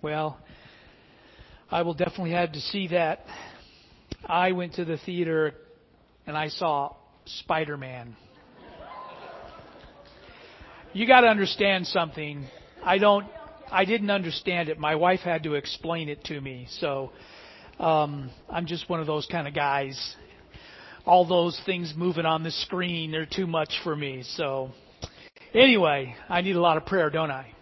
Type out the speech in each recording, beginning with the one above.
Well, I will definitely have to see that. I went to the theater and I saw Spider-Man. You got to understand something. I didn't understand it. My wife had to explain it to me. So I'm just one of those kind of guys. All those things moving on the screen, they're too much for me. So anyway, I need a lot of prayer, don't I?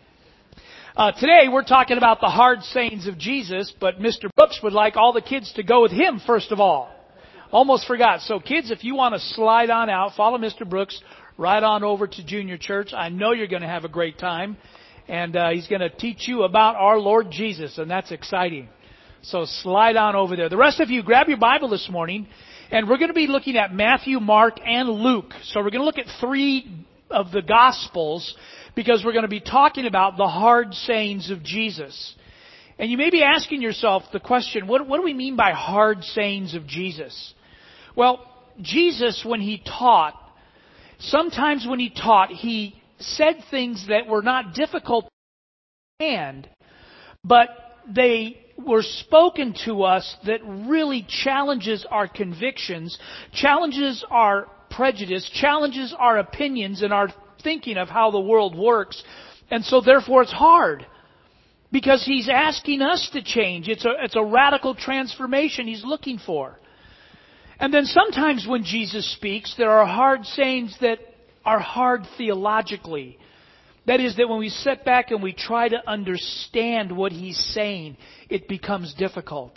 Today we're talking about the hard sayings of Jesus, but Mr. Brooks would like all the kids to go with him first of all. Almost forgot. So kids, if you want to slide on out, follow Mr. Brooks right on over to Junior Church. I know you're going to have a great time, and he's going to teach you about our Lord Jesus, and that's exciting. So slide on over there. The rest of you, grab your Bible this morning, and we're going to be looking at Matthew, Mark, and Luke. So we're going to look at 3 of the Gospels, because we're going to be talking about the hard sayings of Jesus. And you may be asking yourself the question, what do we mean by hard sayings of Jesus? Well, Jesus, when he taught, sometimes when he taught, he said things that were not difficult to understand, but they were spoken to us that really challenges our convictions, challenges our prejudice, challenges our opinions and our thinking of how the world works. And so therefore it's hard, because he's asking us to change. It's a radical transformation he's looking for. And then sometimes when Jesus speaks, there are hard sayings that are hard theologically. That is, that when we sit back and we try to understand what he's saying, it becomes difficult.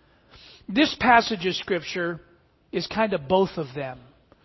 This passage of Scripture is kind of both of them.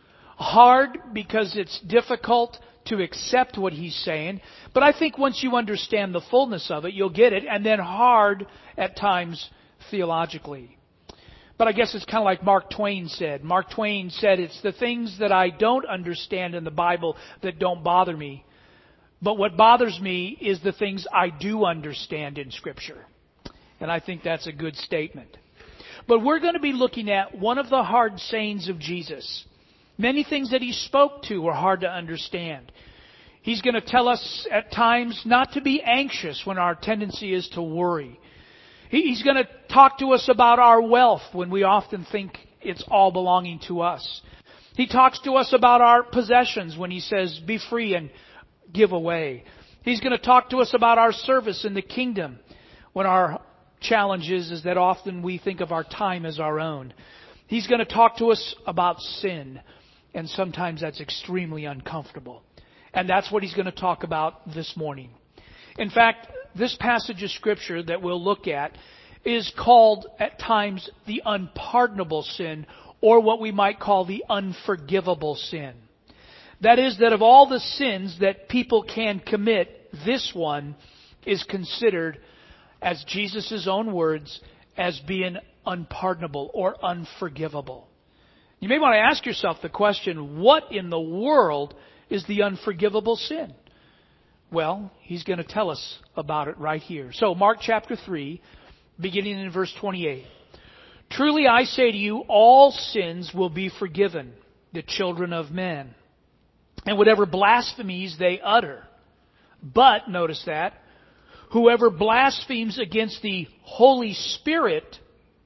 Hard because it's difficult to accept what he's saying, but I think once you understand the fullness of it, you'll get it, and then hard at times theologically. But I guess it's kind of like Mark Twain said. Mark Twain said, it's the things that I don't understand in the Bible that don't bother me. But what bothers me is the things I do understand in Scripture. And I think that's a good statement. But we're going to be looking at one of the hard sayings of Jesus. Many things that he spoke to were hard to understand. He's going to tell us at times not to be anxious when our tendency is to worry. He's going to talk to us about our wealth when we often think it's all belonging to us. He talks to us about our possessions when he says, be free and give away. He's going to talk to us about our service in the kingdom when our challenge is that often we think of our time as our own. He's going to talk to us about sin. And sometimes that's extremely uncomfortable. And that's what he's going to talk about this morning. In fact, this passage of Scripture that we'll look at is called at times the unpardonable sin, or what we might call the unforgivable sin. That is, that of all the sins that people can commit, this one is considered, as Jesus' own words, as being unpardonable or unforgivable. You may want to ask yourself the question, what in the world is the unforgivable sin? Well, he's going to tell us about it right here. So, Mark chapter 3, beginning in verse 28. Truly I say to you, all sins will be forgiven the children of men, and whatever blasphemies they utter. But, notice that, whoever blasphemes against the Holy Spirit,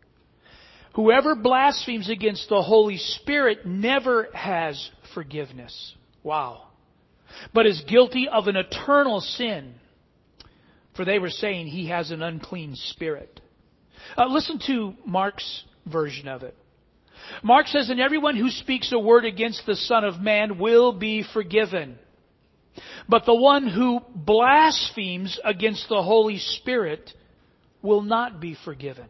whoever blasphemes against the Holy Spirit never has forgiveness. Wow. But is guilty of an eternal sin. For they were saying he has an unclean spirit. Listen to Mark's version of it. Mark says, and everyone who speaks a word against the Son of Man will be forgiven. But the one who blasphemes against the Holy Spirit will not be forgiven.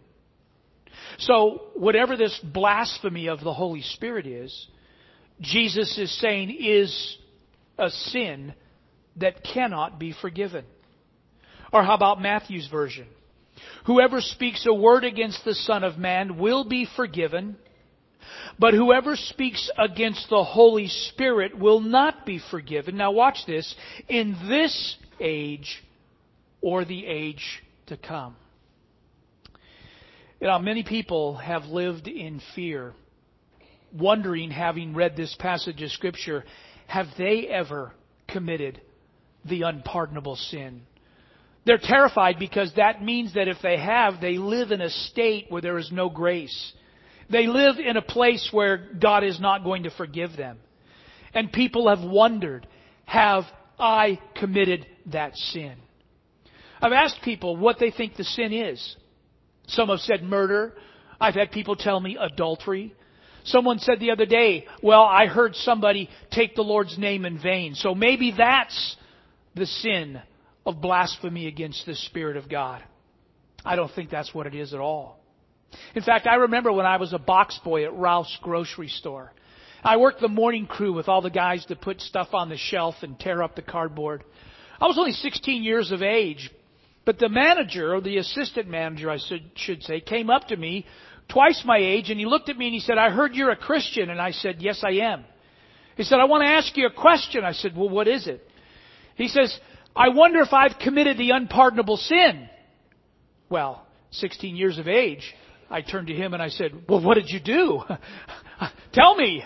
So, whatever this blasphemy of the Holy Spirit is, Jesus is saying is a sin that cannot be forgiven. Or how about Matthew's version? Whoever speaks a word against the Son of Man will be forgiven, but whoever speaks against the Holy Spirit will not be forgiven. Now watch this, in this age or the age to come. You know, many people have lived in fear, wondering, having read this passage of Scripture, have they ever committed the unpardonable sin? They're terrified because that means that if they have, they live in a state where there is no grace. They live in a place where God is not going to forgive them. And people have wondered, have I committed that sin? I've asked people what they think the sin is. Some have said murder. I've had people tell me adultery. Someone said the other day, well, I heard somebody take the Lord's name in vain. So maybe that's the sin of blasphemy against the Spirit of God. I don't think that's what it is at all. In fact, I remember when I was a box boy at Ralph's grocery store. I worked the morning crew with all the guys that put stuff on the shelf and tear up the cardboard. I was only 16 years of age, but the manager, or the assistant manager I should say, came up to me, twice my age, and he looked at me and he said, I heard you're a Christian. And I said, yes, I am. He said, I want to ask you a question. I said, well, what is it? He says, I wonder if I've committed the unpardonable sin. Well, 16 years of age, I turned to him and I said, well, what did you do? Tell me.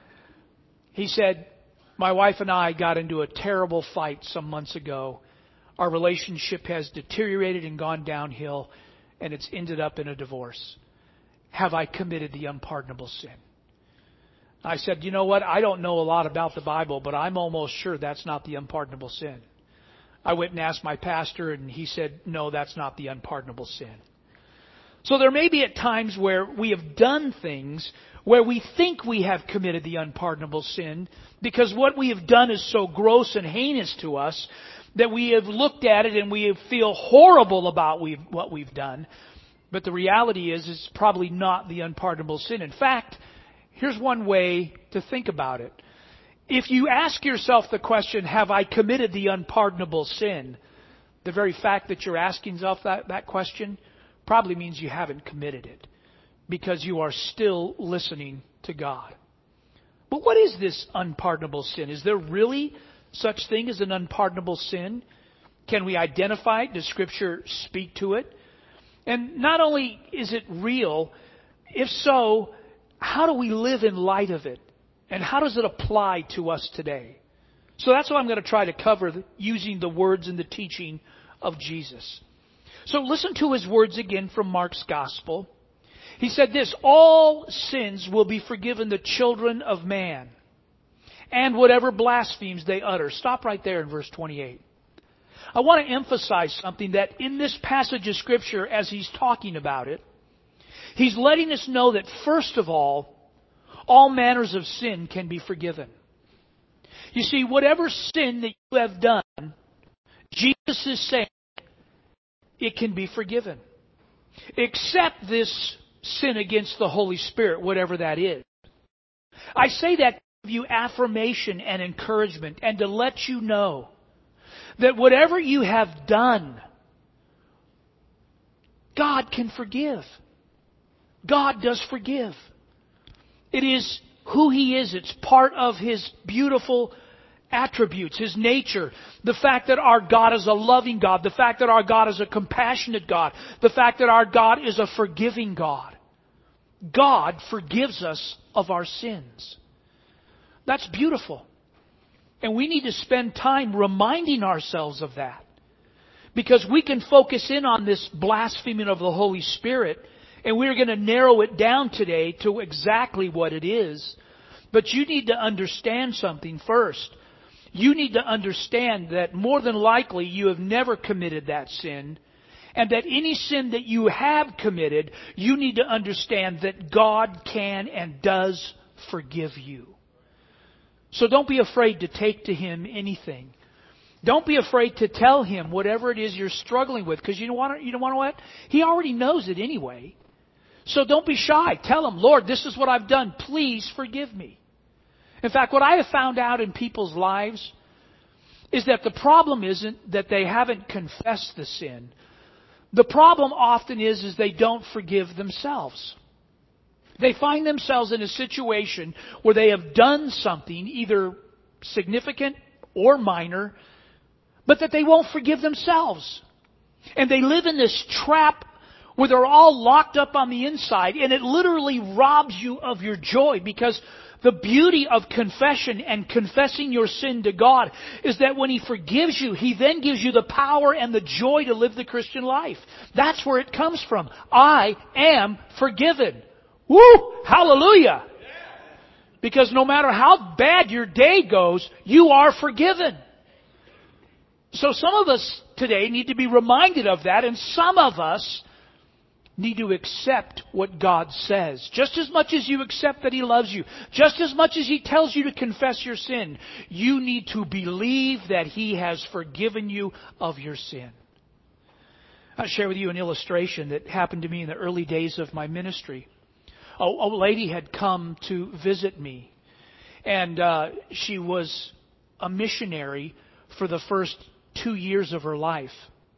He said, my wife and I got into a terrible fight some months ago. Our relationship has deteriorated and gone downhill, and it's ended up in a divorce. Have I committed the unpardonable sin? I said, you know what? I don't know a lot about the Bible, but I'm almost sure that's not the unpardonable sin. I went and asked my pastor, and he said, no, that's not the unpardonable sin. So there may be at times where we have done things where we think we have committed the unpardonable sin because what we have done is so gross and heinous to us that we have looked at it and we feel horrible about what we've done. But the reality is it's probably not the unpardonable sin. In fact, here's one way to think about it. If you ask yourself the question, have I committed the unpardonable sin? The very fact that you're asking yourself that question probably means you haven't committed it because you are still listening to God. But what is this unpardonable sin? Is there really such thing as an unpardonable sin? Can we identify it? Does Scripture speak to it? And not only is it real, if so, how do we live in light of it? And how does it apply to us today? So that's what I'm going to try to cover using the words and the teaching of Jesus. So listen to his words again from Mark's Gospel. He said this, all sins will be forgiven the children of man, and whatever blasphemies they utter. Stop right there in verse 28. I want to emphasize something that in this passage of Scripture, as he's talking about it, he's letting us know that first of all manners of sin can be forgiven. You see, whatever sin that you have done, Jesus is saying it can be forgiven. Except this sin against the Holy Spirit, whatever that is. I say that to give you affirmation and encouragement and to let you know that whatever you have done, God can forgive. God does forgive. It is who He is. It's part of His beautiful attributes, His nature. The fact that our God is a loving God. The fact that our God is a compassionate God. The fact that our God is a forgiving God. God forgives us of our sins. That's beautiful. And we need to spend time reminding ourselves of that. Because we can focus in on this blaspheming of the Holy Spirit, and we're going to narrow it down today to exactly what it is. But you need to understand something first. You need to understand that more than likely you have never committed that sin, and that any sin that you have committed, you need to understand that God can and does forgive you. So don't be afraid to take to Him anything. Don't be afraid to tell Him whatever it is you're struggling with, because you don't want what? He already knows it anyway. So don't be shy. Tell Him, Lord, this is what I've done. Please forgive me. In fact, what I have found out in people's lives is that the problem isn't that they haven't confessed the sin. The problem often is they don't forgive themselves. They find themselves in a situation where they have done something, either significant or minor, but that they won't forgive themselves. And they live in this trap where they're all locked up on the inside, and it literally robs you of your joy, because The beauty of confession and confessing your sin to God is that when He forgives you, He then gives you the power and the joy to live the Christian life. That's where it comes from. I am forgiven. Woo! Hallelujah! Because no matter how bad your day goes, you are forgiven. So some of us today need to be reminded of that, and some of us need to accept what God says. Just as much as you accept that He loves you, just as much as He tells you to confess your sin, you need to believe that He has forgiven you of your sin. I'll share with you an illustration that happened to me in the early days of my ministry. A lady had come to visit me, and she was a missionary for the first 2 years of her life.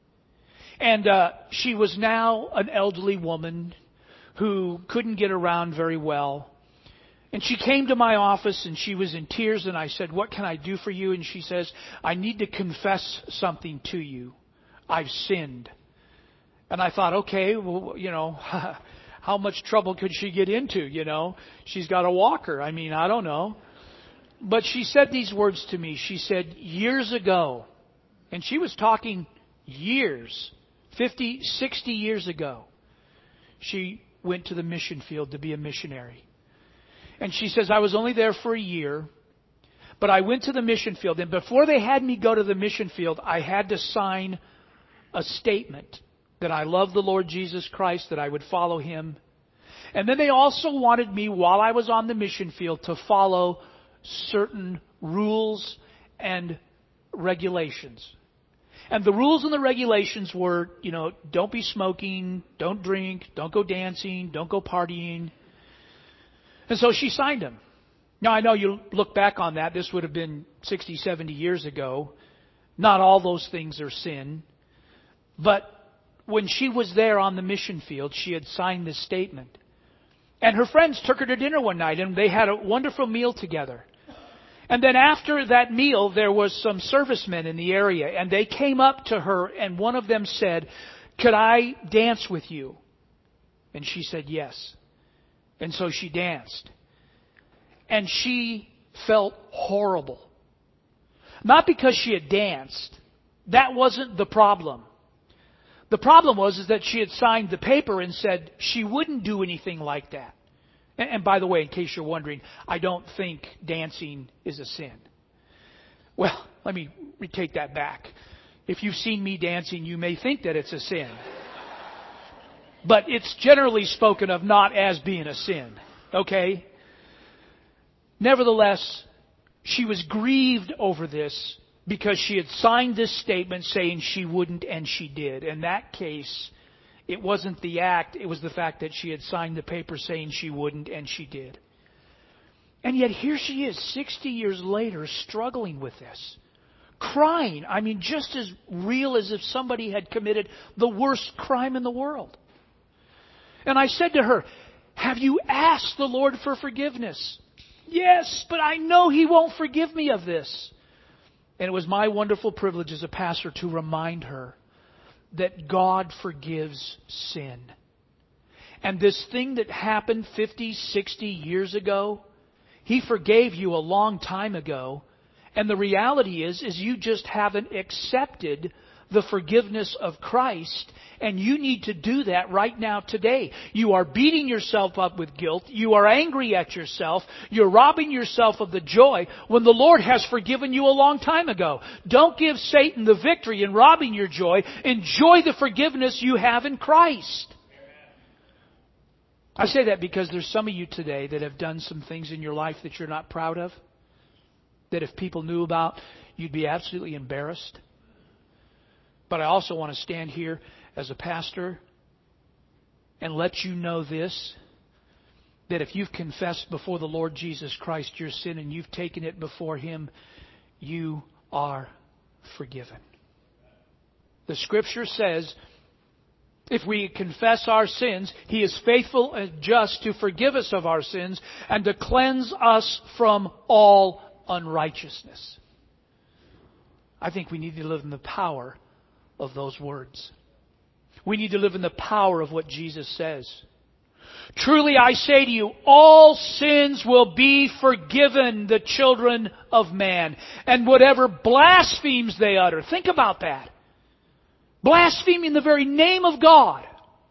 And she was now an elderly woman who couldn't get around very well. And she came to my office and she was in tears, and I said, "What can I do for you?" And she says, "I need to confess something to you. I've sinned." And I thought, okay, well, how much trouble could she get into? She's got a walker. I mean, I don't know. But she said these words to me. She said, years ago, and she was talking years, 50, 60 years ago, she went to the mission field to be a missionary. And she says, I was only there for a year, but I went to the mission field. And before they had me go to the mission field, I had to sign a statement that I love the Lord Jesus Christ, that I would follow Him. And then they also wanted me, while I was on the mission field, to follow certain rules and regulations. And the rules and the regulations were, don't be smoking, don't drink, don't go dancing, don't go partying. And so she signed them. Now, I know you look back on that, this would have been 60, 70 years ago. Not all those things are sin. But when she was there on the mission field, she had signed this statement. And her friends took her to dinner one night, and they had a wonderful meal together. And then after that meal, there was some servicemen in the area, and they came up to her, and one of them said, "Could I dance with you?" And she said yes. And so she danced. And she felt horrible. Not because she had danced. That wasn't the problem. The problem was that she had signed the paper and said she wouldn't do anything like that. And by the way, in case you're wondering, I don't think dancing is a sin. Well, let me retake that back. If you've seen me dancing, you may think that it's a sin. But it's generally spoken of not as being a sin. Okay? Nevertheless, she was grieved over this because she had signed this statement saying she wouldn't, and she did. In that case, it wasn't the act, it was the fact that she had signed the paper saying she wouldn't, and she did. And yet here she is, 60 years later, struggling with this. Crying. I mean, just as real as if somebody had committed the worst crime in the world. And I said to her, "Have you asked the Lord for forgiveness?" "Yes, but I know He won't forgive me of this." And it was my wonderful privilege as a pastor to remind her that God forgives sin. And this thing that happened 50, 60 years ago, He forgave you a long time ago. And the reality is you just haven't accepted the forgiveness of Christ. And you need to do that right now today. You are beating yourself up with guilt. You are angry at yourself. You're robbing yourself of the joy when the Lord has forgiven you a long time ago. Don't give Satan the victory in robbing your joy. Enjoy the forgiveness you have in Christ. I say that because there's some of you today that have done some things in your life that you're not proud of. That if people knew about, you'd be absolutely embarrassed. But I also want to stand here as a pastor and let you know this, that if you've confessed before the Lord Jesus Christ your sin and you've taken it before Him, you are forgiven. The Scripture says, if we confess our sins, He is faithful and just to forgive us of our sins and to cleanse us from all unrighteousness. I think we need to live in the power of those words. We need to live in the power of what Jesus says. Truly I say to you, all sins will be forgiven the children of man. And whatever blasphemes they utter. Think about that. Blaspheming the very name of God.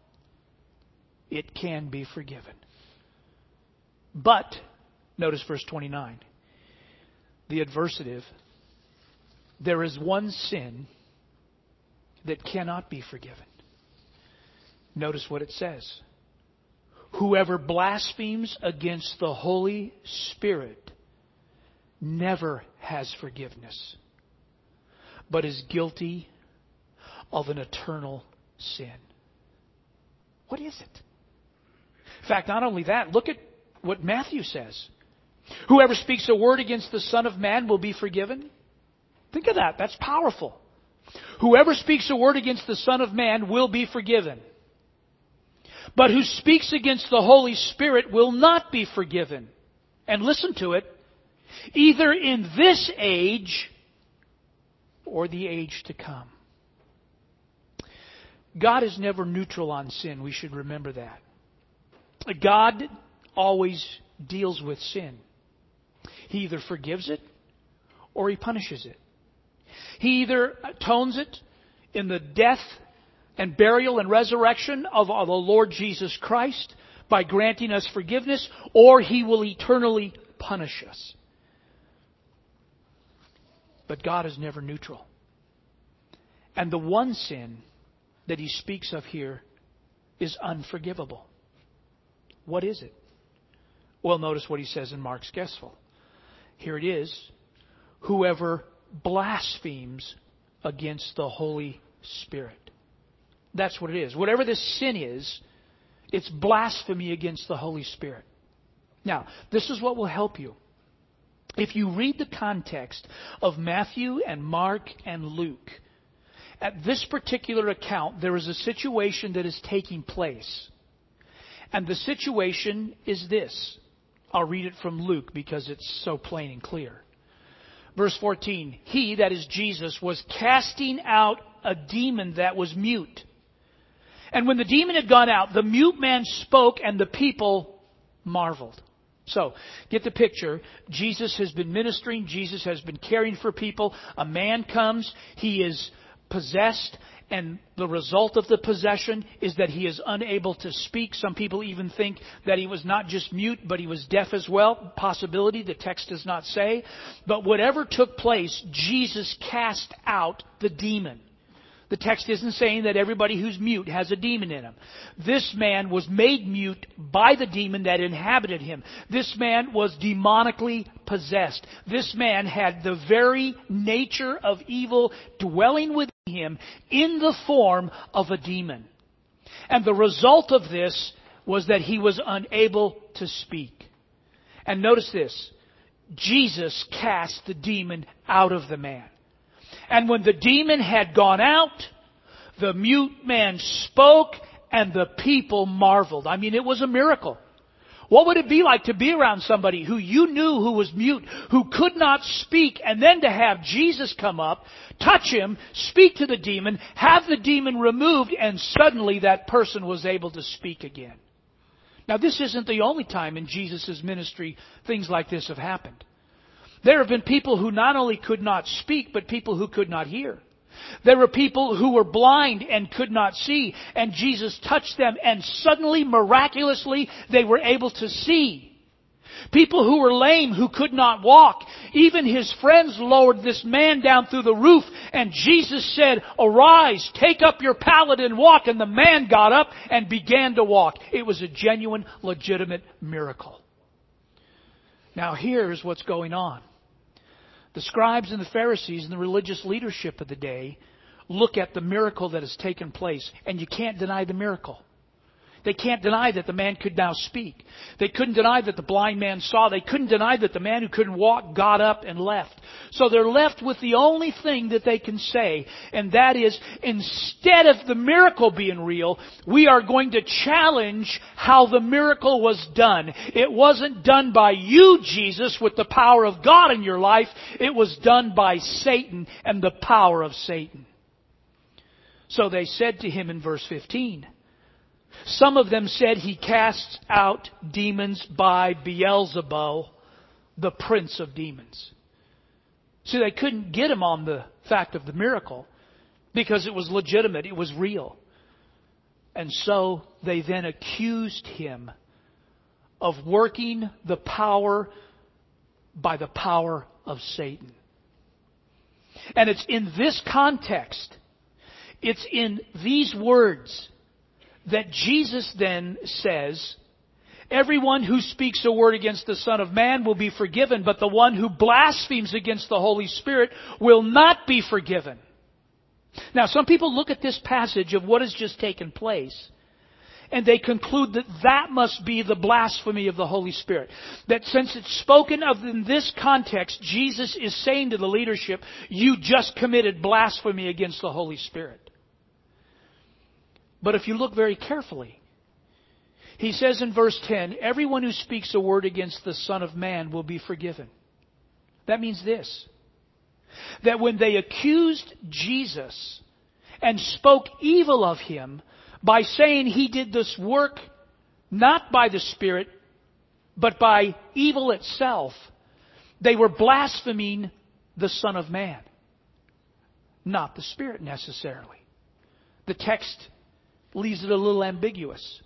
It can be forgiven. But, notice verse 29. The adversative. There is one sin that cannot be forgiven. Notice what it says. Whoever blasphemes against the Holy Spirit never has forgiveness, but is guilty of an eternal sin. What is it? In fact, not only that, look at what Matthew says. Whoever speaks a word against the Son of Man will be forgiven. Think of that. That's powerful. Whoever speaks a word against the Son of Man will be forgiven. But who speaks against the Holy Spirit will not be forgiven. And listen to it. Either in this age or the age to come. God is never neutral on sin. We should remember that. God always deals with sin. He either forgives it or He punishes it. He either atones it in the death and burial and resurrection of the Lord Jesus Christ by granting us forgiveness, or He will eternally punish us. But God is never neutral. And the one sin that He speaks of here is unforgivable. What is it? Well, notice what He says in Mark's Gospel. Here it is. Whoever blasphemes against the Holy Spirit. That's what it is. Whatever this sin is, it's blasphemy against the Holy Spirit. Now, this is what will help you. If you read the context of Matthew and Mark and Luke, at this particular account, there is a situation that is taking place. And the situation is this. I'll read it from Luke because it's so plain and clear. Verse 14, He, that is Jesus, was casting out a demon that was mute. And when the demon had gone out, the mute man spoke and the people marveled. So, get the picture. Jesus has been ministering. Jesus has been caring for people. A man comes. He is possessed. And the result of the possession is that he is unable to speak. Some people even think that he was not just mute, but he was deaf as well. Possibility, the text does not say. But whatever took place, Jesus cast out the demon. The text isn't saying that everybody who's mute has a demon in him. This man was made mute by the demon that inhabited him. This man was demonically possessed. This man had the very nature of evil dwelling within him in the form of a demon. And the result of this was that he was unable to speak. And notice this. Jesus cast the demon out of the man. And when the demon had gone out, the mute man spoke and the people marveled. I mean, it was a miracle. What would it be like to be around somebody who you knew who was mute, who could not speak, and then to have Jesus come up, touch him, speak to the demon, have the demon removed, and suddenly that person was able to speak again? Now, this isn't the only time in Jesus' ministry things like this have happened. There have been people who not only could not speak, but people who could not hear. There were people who were blind and could not see, and Jesus touched them, and suddenly, miraculously, they were able to see. People who were lame, who could not walk. Even his friends lowered this man down through the roof, and Jesus said, "Arise, take up your pallet and walk." And the man got up and began to walk. It was a genuine, legitimate miracle. Now here's what's going on. The scribes and the Pharisees and the religious leadership of the day look at the miracle that has taken place, and you can't deny the miracle. They can't deny that the man could now speak. They couldn't deny that the blind man saw. They couldn't deny that the man who couldn't walk got up and left. So they're left with the only thing that they can say, and that is, instead of the miracle being real, we are going to challenge how the miracle was done. It wasn't done by you, Jesus, with the power of God in your life. It was done by Satan and the power of Satan. So they said to him in verse 15, Some of them said he casts out demons by Beelzebul, the prince of demons. See, they couldn't get him on the fact of the miracle because it was legitimate, it was real. And so they then accused him of working the power by the power of Satan. And it's in this context, it's in these words that Jesus then says, everyone who speaks a word against the Son of Man will be forgiven, but the one who blasphemes against the Holy Spirit will not be forgiven. Now, some people look at this passage of what has just taken place, and they conclude that that must be the blasphemy of the Holy Spirit. That since it's spoken of in this context, Jesus is saying to the leadership, you just committed blasphemy against the Holy Spirit. But if you look very carefully, he says in verse 10, everyone who speaks a word against the Son of Man will be forgiven. That means this, that when they accused Jesus and spoke evil of him by saying he did this work not by the Spirit, but by evil itself, they were blaspheming the Son of Man, not the Spirit necessarily. The text leaves it a little ambiguous.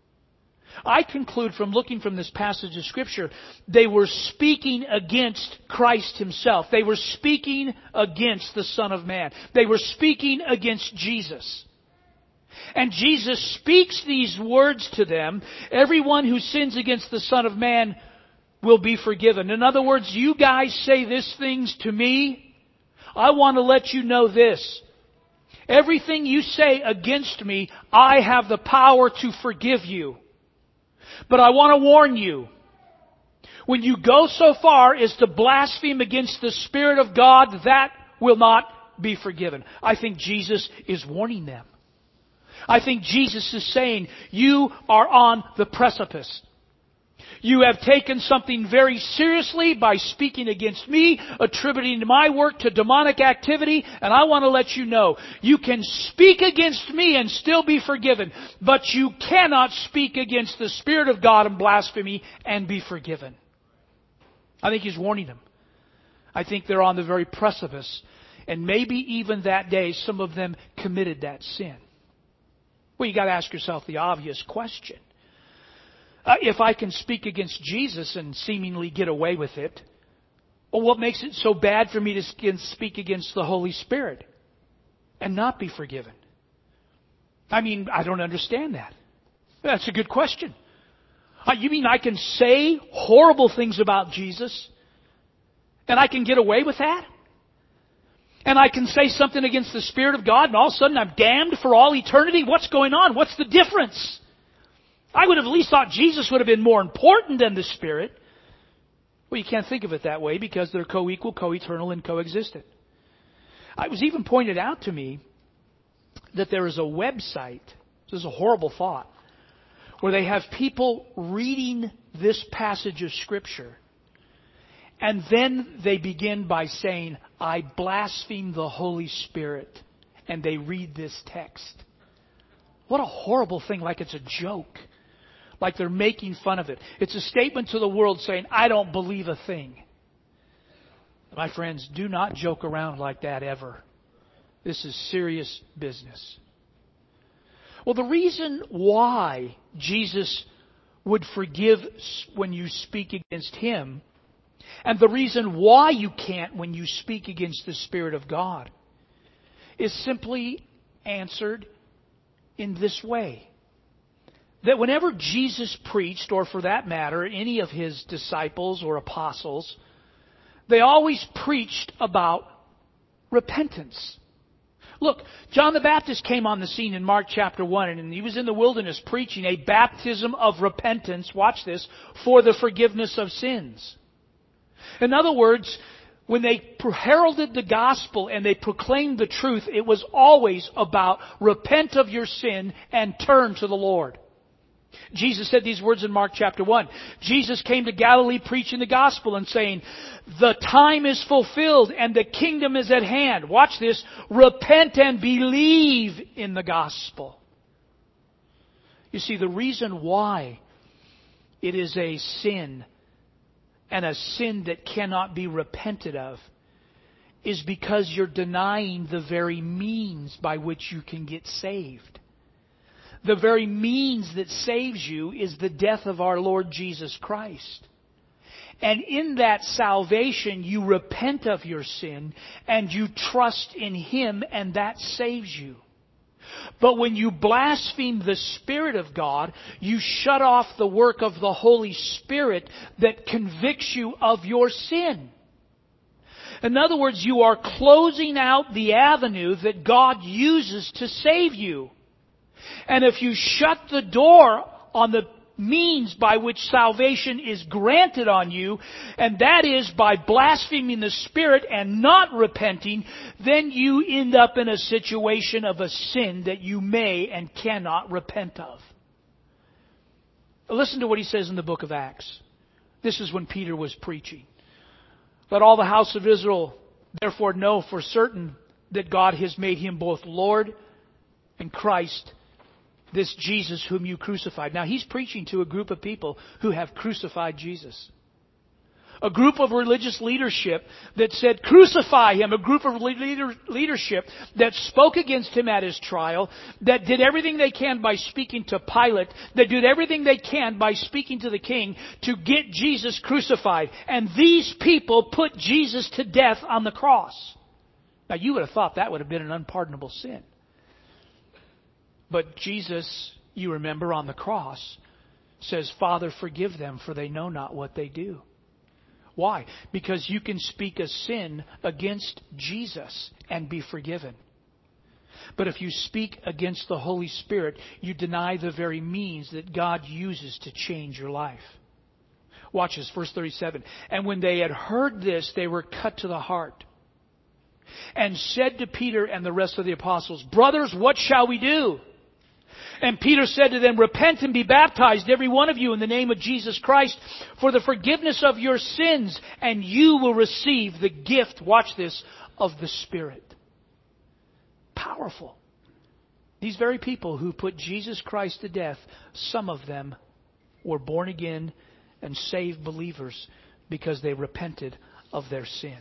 I conclude from looking from this passage of Scripture, they were speaking against Christ Himself. They were speaking against the Son of Man. They were speaking against Jesus. And Jesus speaks these words to them, everyone who sins against the Son of Man will be forgiven. In other words, you guys say these things to me, I want to let you know this. Everything you say against me, I have the power to forgive you. But I want to warn you, when you go so far as to blaspheme against the Spirit of God, that will not be forgiven. I think Jesus is warning them. I think Jesus is saying, you are on the precipice. You have taken something very seriously by speaking against me, attributing my work to demonic activity, and I want to let you know, you can speak against me and still be forgiven, but you cannot speak against the Spirit of God and blasphemy and be forgiven. I think He's warning them. I think they're on the very precipice, and maybe even that day some of them committed that sin. Well, you got to ask yourself the obvious question. If I can speak against Jesus and seemingly get away with it, well, what makes it so bad for me to speak against the Holy Spirit and not be forgiven? I mean, I don't understand that. That's a good question. You mean I can say horrible things about Jesus and I can get away with that? And I can say something against the Spirit of God and all of a sudden I'm damned for all eternity? What's going on? What's the difference? I would have at least thought Jesus would have been more important than the Spirit. Well, you can't think of it that way because they're co-equal, co-eternal, and co-existent. It was even pointed out to me that there is a website, this is a horrible thought, where they have people reading this passage of Scripture, and then they begin by saying, I blaspheme the Holy Spirit, and they read this text. What a horrible thing, like it's a joke. Like they're making fun of it. It's a statement to the world saying, I don't believe a thing. My friends, do not joke around like that ever. This is serious business. Well, the reason why Jesus would forgive when you speak against Him, and the reason why you can't when you speak against the Spirit of God, is simply answered in this way. That whenever Jesus preached, or for that matter, any of His disciples or apostles, they always preached about repentance. Look, John the Baptist came on the scene in Mark chapter 1, and he was in the wilderness preaching a baptism of repentance, watch this, for the forgiveness of sins. In other words, when they heralded the gospel and they proclaimed the truth, it was always about repent of your sin and turn to the Lord. Jesus said these words in Mark chapter 1. Jesus came to Galilee preaching the gospel and saying, the time is fulfilled and the kingdom is at hand. Watch this. Repent and believe in the gospel. You see, the reason why it is a sin, and a sin that cannot be repented of, is because you're denying the very means by which you can get saved. The very means that saves you is the death of our Lord Jesus Christ. And in that salvation, you repent of your sin and you trust in Him, and that saves you. But when you blaspheme the Spirit of God, you shut off the work of the Holy Spirit that convicts you of your sin. In other words, you are closing out the avenue that God uses to save you. And if you shut the door on the means by which salvation is granted on you, and that is by blaspheming the Spirit and not repenting, then you end up in a situation of a sin that you may and cannot repent of. Listen to what he says in the book of Acts. This is when Peter was preaching. Let all the house of Israel therefore know for certain that God has made Him both Lord and Christ, this Jesus whom you crucified. Now he's preaching to a group of people who have crucified Jesus. A group of religious leadership that said, crucify Him. A group of leadership that spoke against Him at His trial, that did everything they can by speaking to Pilate, that did everything they can by speaking to the king to get Jesus crucified. And these people put Jesus to death on the cross. Now you would have thought that would have been an unpardonable sin. But Jesus, you remember, on the cross says, Father, forgive them, for they know not what they do. Why? Because you can speak a sin against Jesus and be forgiven. But if you speak against the Holy Spirit, you deny the very means that God uses to change your life. Watch this, verse 37. And when they had heard this, they were cut to the heart, and said to Peter and the rest of the apostles, Brothers, what shall we do? And Peter said to them, Repent and be baptized, every one of you, in the name of Jesus Christ, for the forgiveness of your sins, and you will receive the gift, watch this, of the Spirit. Powerful. These very people who put Jesus Christ to death, some of them were born again and saved believers because they repented of their sin.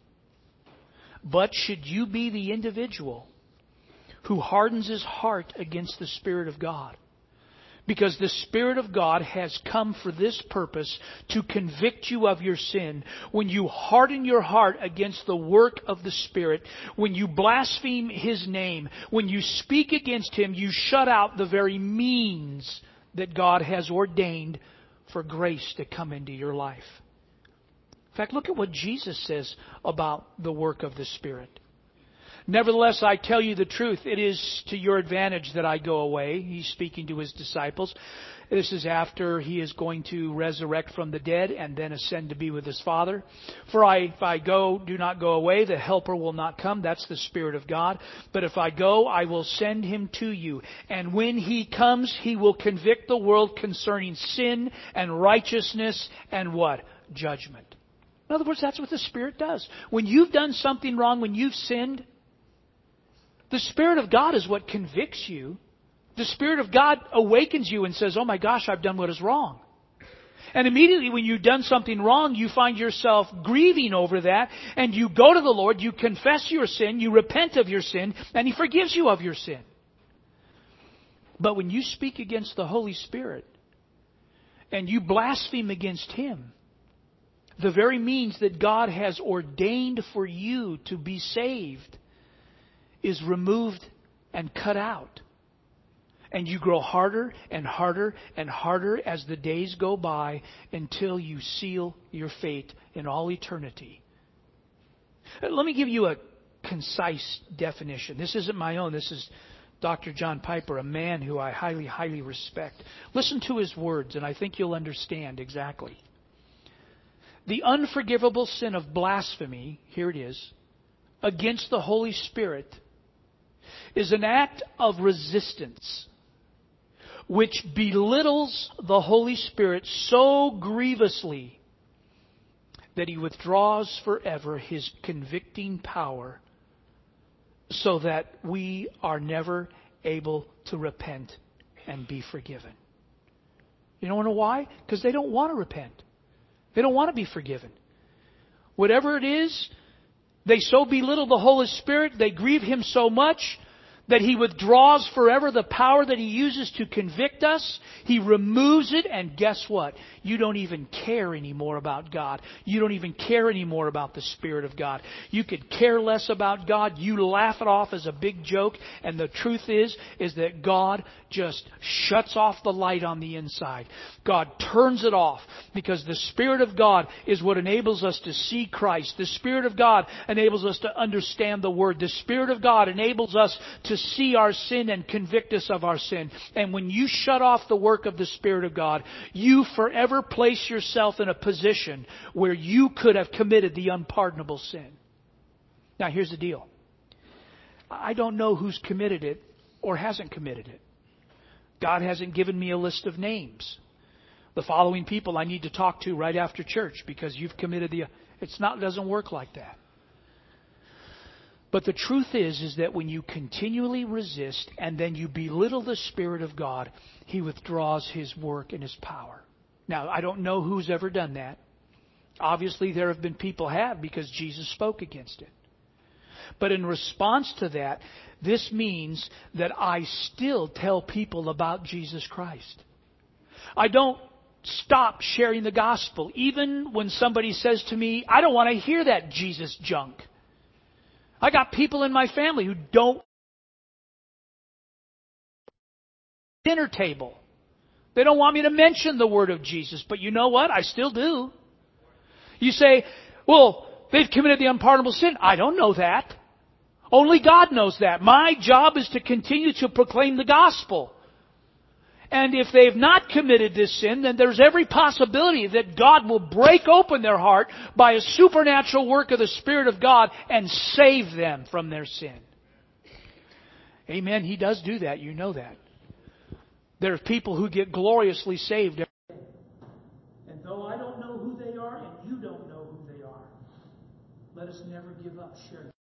But should you be the individual who hardens his heart against the Spirit of God? Because the Spirit of God has come for this purpose, to convict you of your sin. When you harden your heart against the work of the Spirit, when you blaspheme His name, when you speak against Him, you shut out the very means that God has ordained for grace to come into your life. In fact, look at what Jesus says about the work of the Spirit. Nevertheless, I tell you the truth, it is to your advantage that I go away. He's speaking to His disciples. This is after He is going to resurrect from the dead and then ascend to be with His Father. For if I go, do not go away, the Helper will not come. That's the Spirit of God. But if I go, I will send Him to you. And when He comes, He will convict the world concerning sin and righteousness and what? Judgment. In other words, that's what the Spirit does. When you've done something wrong, when you've sinned, the Spirit of God is what convicts you. The Spirit of God awakens you and says, oh my gosh, I've done what is wrong. And immediately when you've done something wrong, you find yourself grieving over that, and you go to the Lord, you confess your sin, you repent of your sin, and He forgives you of your sin. But when you speak against the Holy Spirit, and you blaspheme against Him, the very means that God has ordained for you to be saved is removed and cut out. And you grow harder and harder and harder as the days go by until you seal your fate in all eternity. Let me give you a concise definition. This isn't my own. This is Dr. John Piper, a man who I highly, highly respect. Listen to his words, and I think you'll understand exactly. The unforgivable sin of blasphemy, here it is, against the Holy Spirit is an act of resistance which belittles the Holy Spirit so grievously that He withdraws forever His convicting power, so that we are never able to repent and be forgiven. You don't know why? Because they don't want to repent. They don't want to be forgiven. Whatever it is, they so belittle the Holy Spirit, they grieve Him so much that He withdraws forever the power that He uses to convict us. He removes it, and guess what? You don't even care anymore about God. You don't even care anymore about the Spirit of God. You could care less about God. You laugh it off as a big joke, and the truth is that God just shuts off the light on the inside. God turns it off, because the Spirit of God is what enables us to see Christ. The Spirit of God enables us to understand the Word. The Spirit of God enables us to see our sin and convict us of our sin. And when you shut off the work of the Spirit of God, you forever place yourself in a position where you could have committed the unpardonable sin. Now here's the deal. I don't know who's committed it or hasn't committed it. God hasn't given me a list of names. The following people I need to talk to right after church because you've committed it doesn't work like that. But the truth is that when you continually resist and then you belittle the Spirit of God, He withdraws His work and His power. Now, I don't know who's ever done that. Obviously, there have been people have, because Jesus spoke against it. But in response to that, this means that I still tell people about Jesus Christ. I don't stop sharing the gospel, even when somebody says to me, I don't want to hear that Jesus junk. I got people in my family who don't dinner table. They don't want me to mention the word of Jesus, but you know what? I still do. You say, well, they've committed the unpardonable sin. I don't know that. Only God knows that. My job is to continue to proclaim the gospel. And if they've not committed this sin, then there's every possibility that God will break open their heart by a supernatural work of the Spirit of God and save them from their sin. Amen. He does do that. You know that. There are people who get gloriously saved. And though I don't know who they are and you don't know who they are, let us never give up sharing.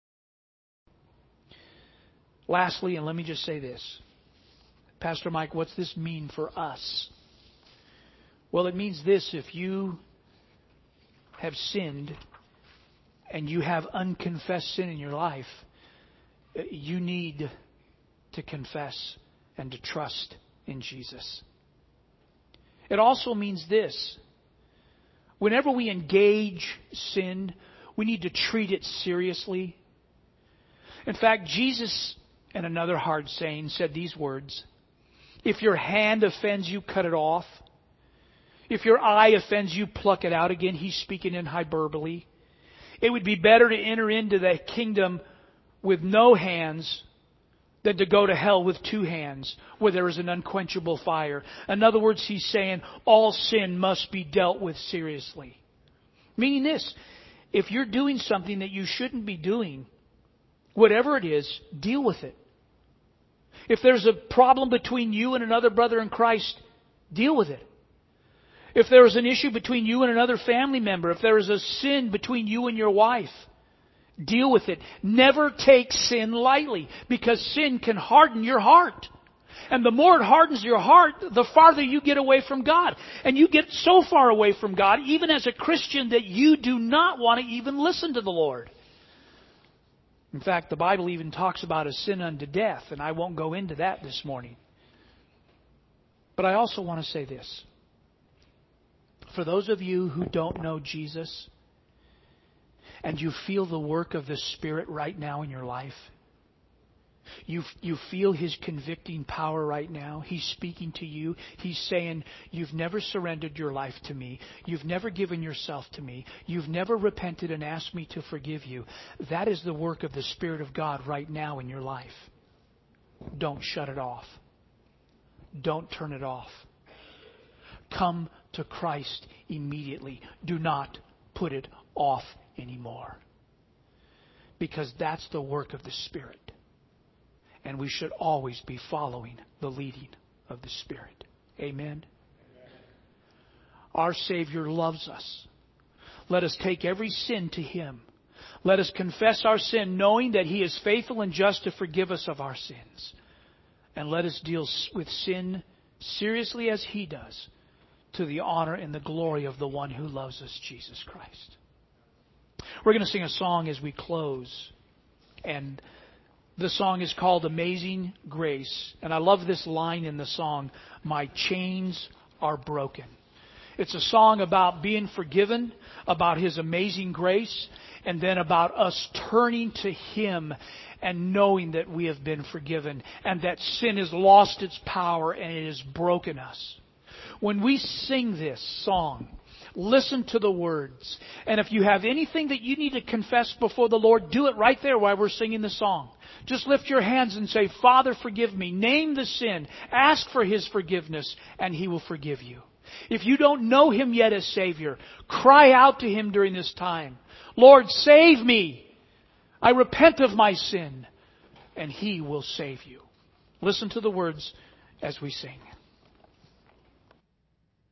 Lastly, and let me just say this. Pastor Mike, what's this mean for us? Well, it means this. If you have sinned and you have unconfessed sin in your life, you need to confess and to trust in Jesus. It also means this. Whenever we engage sin, we need to treat it seriously. In fact, Jesus, in another hard saying, said these words: if your hand offends you, cut it off. If your eye offends you, pluck it out. Again, He's speaking in hyperbole. It would be better to enter into the kingdom with no hands than to go to hell with two hands, where there is an unquenchable fire. In other words, He's saying all sin must be dealt with seriously. Meaning this: if you're doing something that you shouldn't be doing, whatever it is, deal with it. If there's a problem between you and another brother in Christ, deal with it. If there is an issue between you and another family member, if there is a sin between you and your wife, deal with it. Never take sin lightly, because sin can harden your heart. And the more it hardens your heart, the farther you get away from God. And you get so far away from God, even as a Christian, that you do not want to even listen to the Lord. In fact, the Bible even talks about a sin unto death, and I won't go into that this morning. But I also want to say this. For those of you who don't know Jesus, and you feel the work of the Spirit right now in your life, you feel His convicting power right now. He's speaking to you. He's saying, you've never surrendered your life to me. You've never given yourself to me. You've never repented and asked me to forgive you. That is the work of the Spirit of God right now in your life. Don't shut it off. Don't turn it off. Come to Christ immediately. Do not put it off anymore. Because that's the work of the Spirit. And we should always be following the leading of the Spirit. Amen. Our Savior loves us. Let us take every sin to Him. Let us confess our sin, knowing that He is faithful and just to forgive us of our sins And let us deal with sin seriously as He does, to the honor and the glory of the one who loves us, Jesus Christ. We're going to sing a song as we close. And the song is called Amazing Grace. And I love this line in the song, my chains are broken. It's a song about being forgiven, about His amazing grace, and then about us turning to Him and knowing that we have been forgiven and that sin has lost its power and it has broken us. When we sing this song, listen to the words. And if you have anything that you need to confess before the Lord, do it right there while we're singing the song. Just lift your hands and say, Father, forgive me. Name the sin. Ask for His forgiveness, and He will forgive you. If you don't know Him yet as Savior, cry out to Him during this time. Lord, save me. I repent of my sin, and He will save you. Listen to the words as we sing.